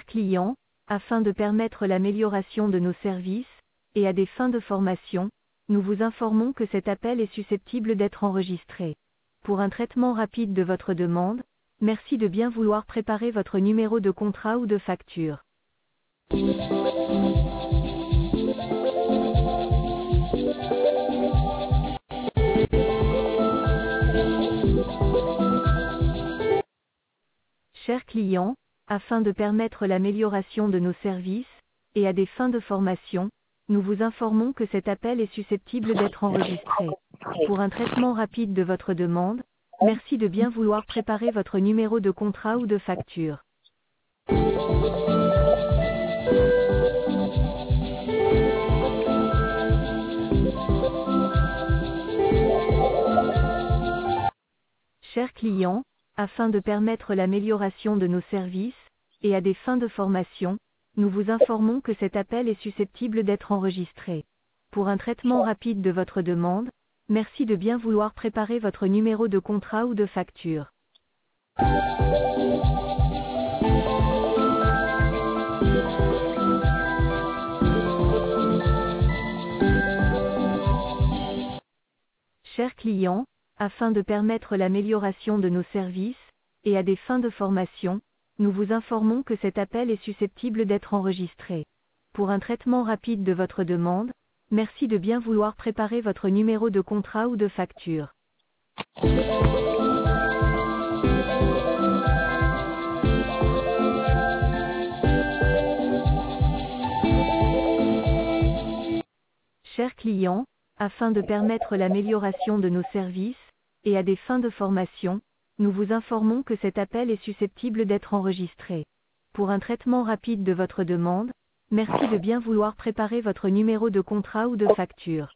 clients, afin de permettre l'amélioration de nos services, et à des fins de formation, nous vous informons que cet appel est susceptible d'être enregistré. Pour un traitement rapide de votre demande, merci de bien vouloir préparer votre numéro de contrat ou de facture. Chers clients, afin de permettre l'amélioration de nos services, et à des fins de formation, nous vous informons que cet appel est susceptible d'être enregistré. Pour un traitement rapide de votre demande, merci de bien vouloir préparer votre numéro de contrat ou de facture. Chers clients, afin de permettre l'amélioration de nos services, et à des fins de formation, nous vous informons que cet appel est susceptible d'être enregistré. Pour un traitement rapide de votre demande, merci de bien vouloir préparer votre numéro de contrat ou de facture. Chers clients, afin de permettre l'amélioration de nos services, et à des fins de formation, nous vous informons que cet appel est susceptible d'être enregistré. Pour un traitement rapide de votre demande, merci de bien vouloir préparer votre numéro de contrat ou de facture. Chers clients, afin de permettre l'amélioration de nos services, et à des fins de formation, nous vous informons que cet appel est susceptible d'être enregistré. Pour un traitement rapide de votre demande, merci de bien vouloir préparer votre numéro de contrat ou de facture.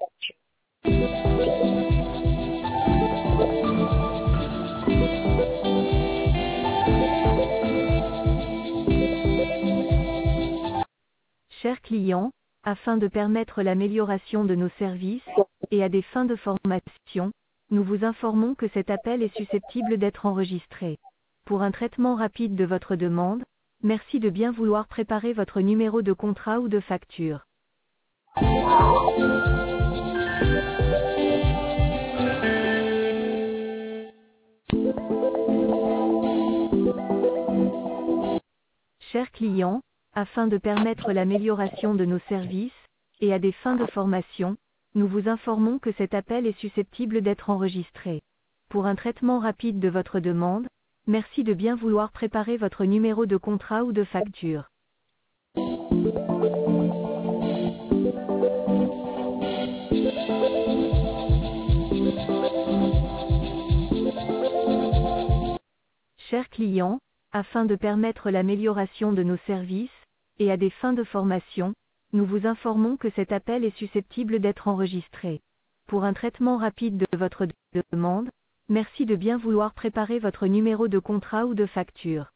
Chers clients, afin de permettre l'amélioration de nos services, et à des fins de formation, nous vous informons que cet appel est susceptible d'être enregistré. Pour un traitement rapide de votre demande, merci de bien vouloir préparer votre numéro de contrat ou de facture. Chers clients, afin de permettre l'amélioration de nos services, et à des fins de formation, nous vous informons que cet appel est susceptible d'être enregistré. Pour un traitement rapide de votre demande, merci de bien vouloir préparer votre numéro de contrat ou de facture. Chers clients, afin de permettre l'amélioration de nos services, et à des fins de formation, nous vous informons que cet appel est susceptible d'être enregistré. Pour un traitement rapide de votre demande, merci de bien vouloir préparer votre numéro de contrat ou de facture.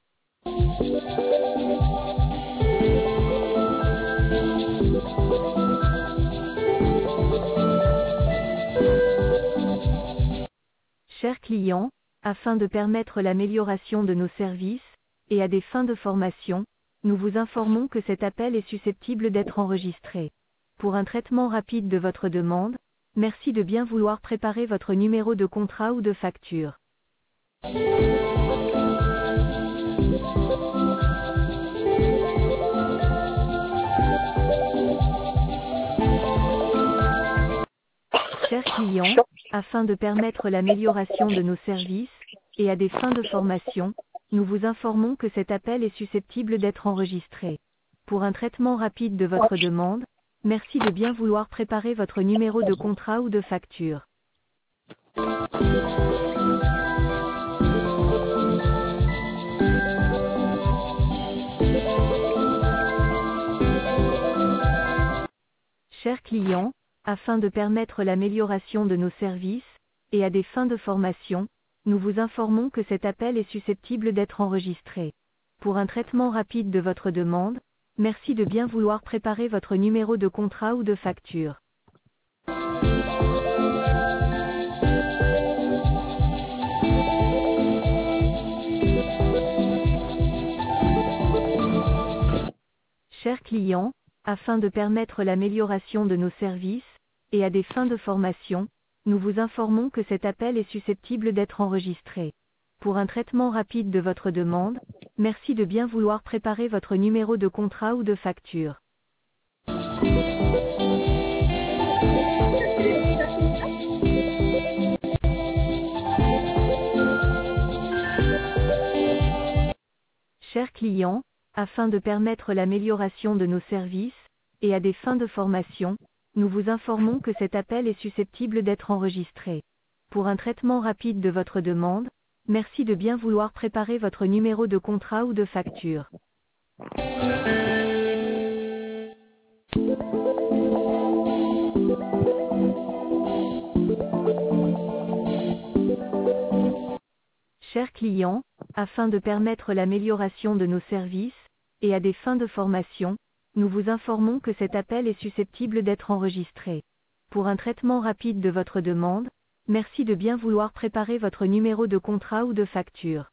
Chers clients, afin de permettre l'amélioration de nos services, et à des fins de formation, nous vous informons que cet appel est susceptible d'être enregistré. Pour un traitement rapide de votre demande, merci de bien vouloir préparer votre numéro de contrat ou de facture. Chers clients, afin de permettre l'amélioration de nos services, et à des fins de formation, nous vous informons que cet appel est susceptible d'être enregistré. Pour un traitement rapide de votre demande, merci de bien vouloir préparer votre numéro de contrat ou de facture. Chers clients, afin de permettre l'amélioration de nos services, et à des fins de formation, nous vous informons que cet appel est susceptible d'être enregistré. Pour un traitement rapide de votre demande, merci de bien vouloir préparer votre numéro de contrat ou de facture. Chers clients, afin de permettre l'amélioration de nos services, et à des fins de formation, nous vous informons que cet appel est susceptible d'être enregistré. Pour un traitement rapide de votre demande, merci de bien vouloir préparer votre numéro de contrat ou de facture. Chers clients, afin de permettre l'amélioration de nos services, et à des fins de formation, nous vous informons que cet appel est susceptible d'être enregistré. Pour un traitement rapide de votre demande, merci de bien vouloir préparer votre numéro de contrat ou de facture. Chers clients, afin de permettre l'amélioration de nos services, et à des fins de formation, nous vous informons que cet appel est susceptible d'être enregistré. Pour un traitement rapide de votre demande, merci de bien vouloir préparer votre numéro de contrat ou de facture.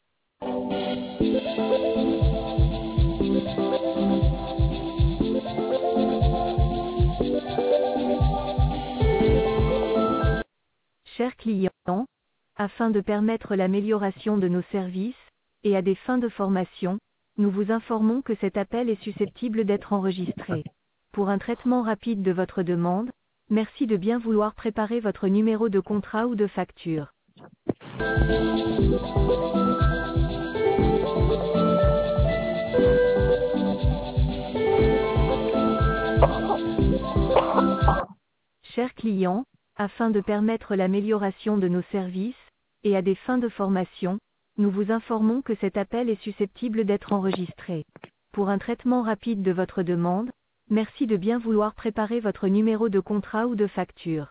Chers clients, afin de permettre l'amélioration de nos services, et à des fins de formation, nous vous informons que cet appel est susceptible d'être enregistré. Pour un traitement rapide de votre demande, merci de bien vouloir préparer votre numéro de contrat ou de facture. Chers clients, afin de permettre l'amélioration de nos services, et à des fins de formation, nous vous informons que cet appel est susceptible d'être enregistré. Pour un traitement rapide de votre demande, merci de bien vouloir préparer votre numéro de contrat ou de facture.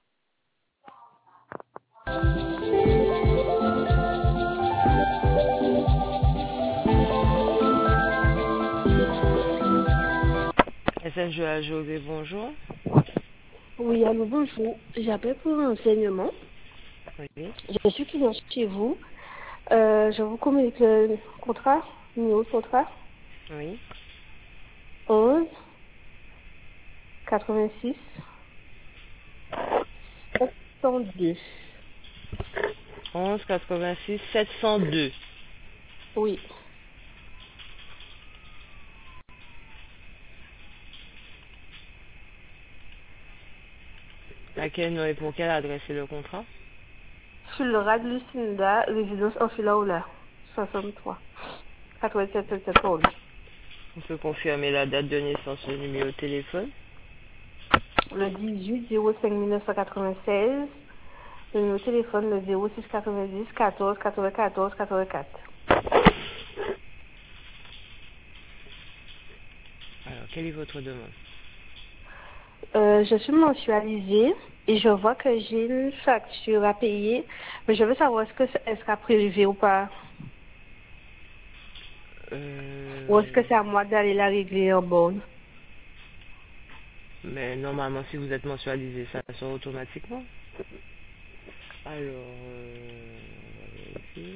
SNJ à José, bonjour. Oui, allô, bonjour. J'appelle pour un renseignement. Oui. Je suis client chez vous. Je vous communique le contrat, numéro de contrat, Oui. 11 86 702. 11 86 702. Oui. Pour quelle adresse est le contrat? Sur le rad Lucinda, résidence en Filaoula, 63 87 77 Paul. On peut confirmer la date de naissance et le numéro de téléphone. Le 18-05-1996. Le numéro de téléphone, le 06 90 14 94 84. Alors, quelle est votre demande? Je suis mensualisée et je vois que j'ai une facture à payer, mais je veux savoir est-ce que elle sera prélevée ou pas, ou est-ce que c'est à moi d'aller la régler en bonne. Mais normalement, si vous êtes mensualisé, ça sort automatiquement. Alors, on va vérifier.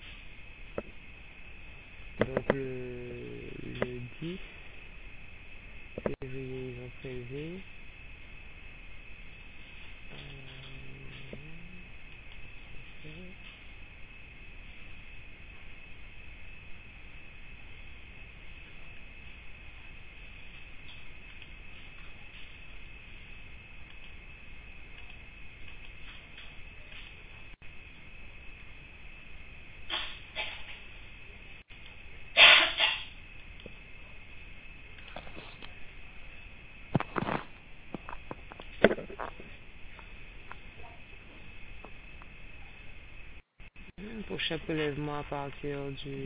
Donc, le 10 février, ils ont prélevé. Pour chaque prélèvement à partir du...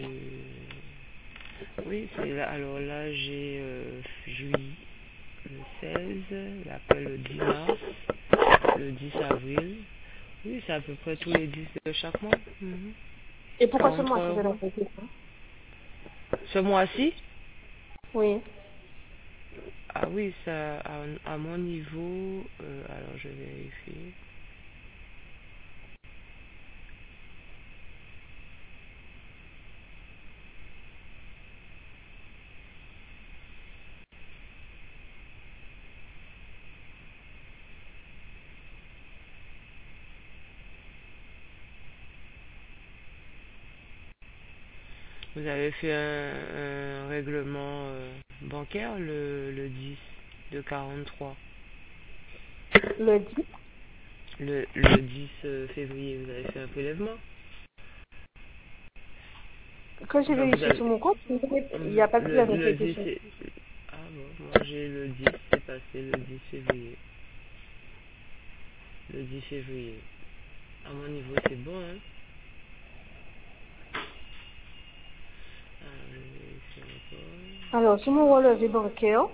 Oui, c'est là. Alors là, j'ai juillet, le 16, l'appel le 10 mars, le 10 avril. Oui, c'est à peu près tous les 10 de chaque mois. Et pourquoi ce 43 mois-ci je euros. l'ai fait? Ce mois-ci? Oui. Ah oui, ça, à mon niveau, alors je vérifie. Vous avez fait un règlement bancaire le 10 de 43. Le 10. Le 10 février, vous avez fait un prélèvement. Quand j'ai Donc, vérifié sur mon compte, il n'y a pas de prélèvement qui a le été 10, fait. ah bon, moi j'ai le 10, c'est passé le 10 février. Le 10 février. À mon niveau, c'est bon, hein. Ah, je vais vérifier encore. Alors, sur mon relevé bancaire,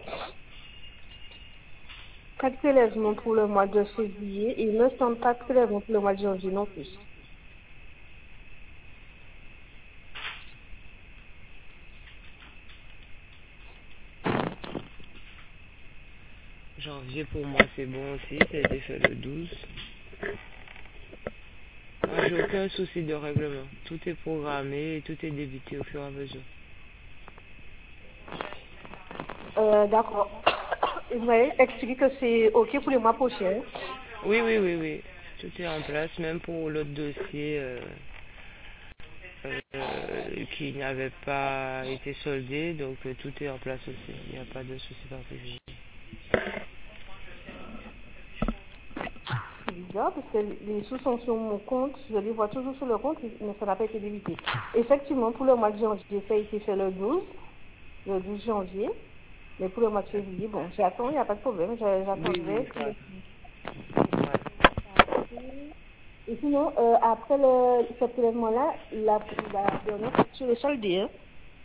pas de prélèvement pour le mois de février et il ne me semble pas de prélèvement pour le mois de janvier non plus. Janvier, pour moi, c'est bon aussi. Ça a été fait le 12. Moi, j'ai aucun souci de règlement. Tout est programmé et tout est débité au fur et à mesure. D'accord. Vous m'avez expliqué que c'est OK pour les mois prochains. Oui, oui, oui, oui. Tout est en place, même pour l'autre dossier qui n'avait pas été soldé. Donc, tout est en place aussi. Il n'y a pas de souci particulier. C'est bizarre parce que les sous sont sur mon compte, je les vois toujours sur le compte, mais ça n'a pas été débité. Effectivement, pour le mois de janvier, ça a été fait le 12 janvier. Mais pour le mois de février, bon, j'attends, il n'y a pas de problème, Oui, j'attendrai. oui, ça. Ouais. Et sinon, après cet événement-là, la dernière facture est soldée, hein.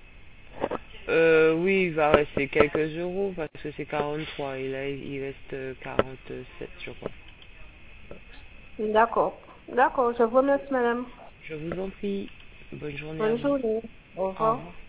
Oui, il va rester quelques euros parce que c'est 43 et là il reste 47, je crois. D'accord. D'accord, je vous remercie, madame. Je vous en prie. Bonne journée à Bonne vous. journée. Au Au revoir. revoir.